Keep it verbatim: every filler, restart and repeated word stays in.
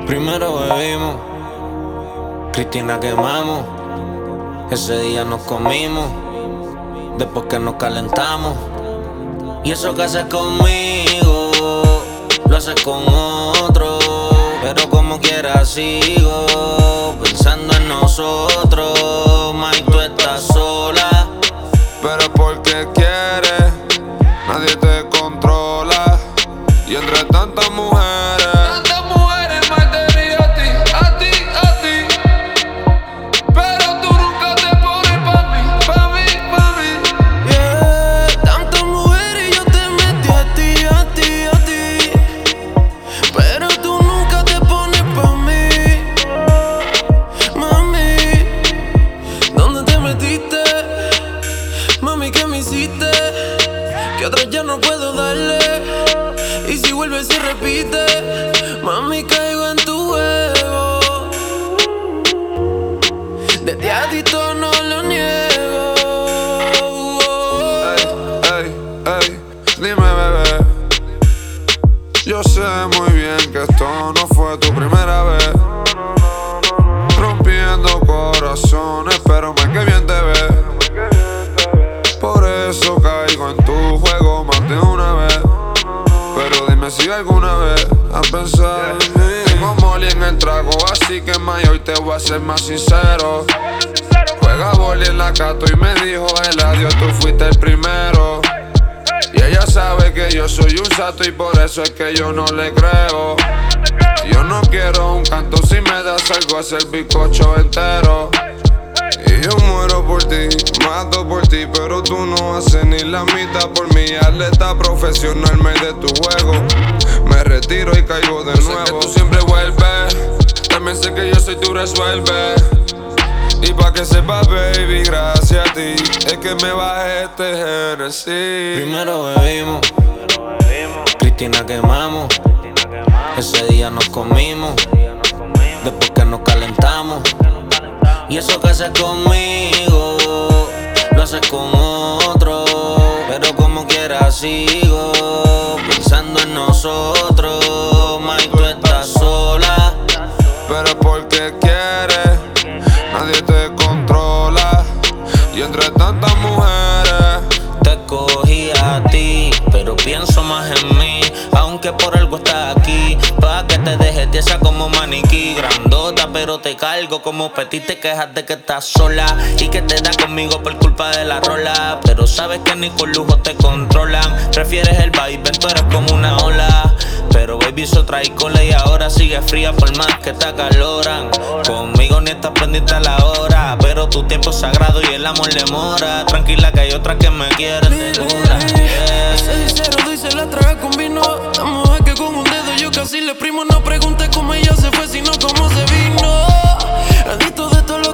Primero bebimos, Cristina quemamos. Ese día nos comimos, después que nos calentamos. Y eso que haces conmigo, lo haces con otro. Pero como quiera sigo pensando en nosotros. Mike, tú estás sola, pero porque quieres, nadie te controla. Y entre tantas mujeres, tantas mujeres me tenía a ti, a ti, a ti. Pero tú nunca te pones pa' mí, pa' mí, pa' mí. yeah. Tantas mujeres y yo te metí a ti, a ti, a ti. Pero tú nunca te pones pa' mí. Mami, ¿dónde te metiste? Mami, ¿qué me hiciste? Que otra ya no puedo darle. Y si vuelve se repite, mami, caigo en tu juego. Desde adicto no lo niego. ey, ey, ey, dime bebé. Yo sé muy bien que esto no fue tu primera vez. Rompiendo corazones, pero más que bien te ves. Por eso caigo en tu juego más de una vez. Pero dime si alguna vez has pensado en mí. Tengo Molly en el trago, así que may, hoy te voy a ser más sincero. Juega boli en la cato y me dijo el adiós, tú fuiste el primero. Y ella sabe que yo soy un sato y por eso es que yo no le creo. Yo no quiero un canto, si me das algo es el bizcocho entero. Y yo muero por ti, mato por ti, pero tú no haces ni la mitad por mí. Atleta profesional, me de tu juego. Me retiro y caigo de nuevo. Sé que tú siempre vuelves, también sé que yo soy tu resuelve. Y pa' que sepas, baby, gracias a ti es que me bajé este Genesis. Primero bebimos, Cristina quemamos. Ese día nos comimos, después que nos calentamos. Y eso que haces conmigo, lo haces con otro. Pero como quiera sigo pensando en nosotros. Mike, tú estás sola, pero porque quieres, nadie te controla. Y entre tantas mujeres, te escogí a ti, pero pienso más en mí. Aunque por algo estás aquí, pa' que te dejes tiesa como maniquí. Grandota, pero te cargo como petit. Te quejas de que estás sola y que te da conmigo por culpa de la rola. Pero sabes que ni con lujo te controlan. Prefieres el vibe, tú eres como una ola. Pero baby, eso trae cola y ahora sigue fría por más que te acaloran. Conmigo ni estás pendiente a la hora, pero tu tiempo es sagrado y el amor demora. Tranquila que hay otras que me quieren de dura, yeah. Ese cero dice la traga con vino. La mujer que con un dedo yo casi le primo. No preguntes cómo ella se fue, sino cómo se vino. Adicto de todo